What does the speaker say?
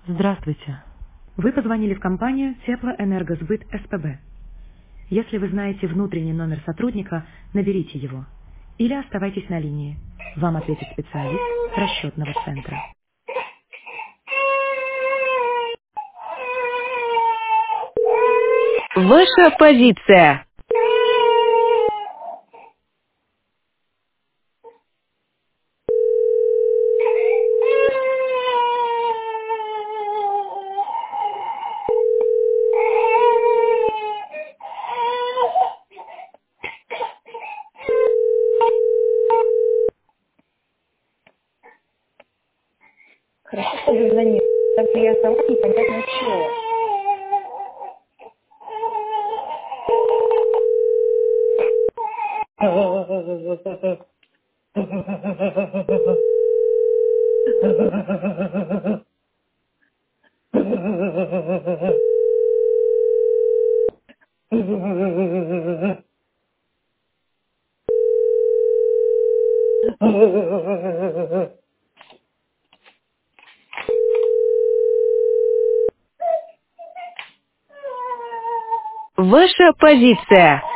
Здравствуйте. Вы позвонили в компанию Теплоэнергосбыт СПБ. Если вы знаете внутренний номер сотрудника, наберите его. Или оставайтесь на линии. Вам ответит специалист расчетного центра. Ваша позиция. Хорошо, что вы звонили. Так я сама непонятно чего. Ваша позиция.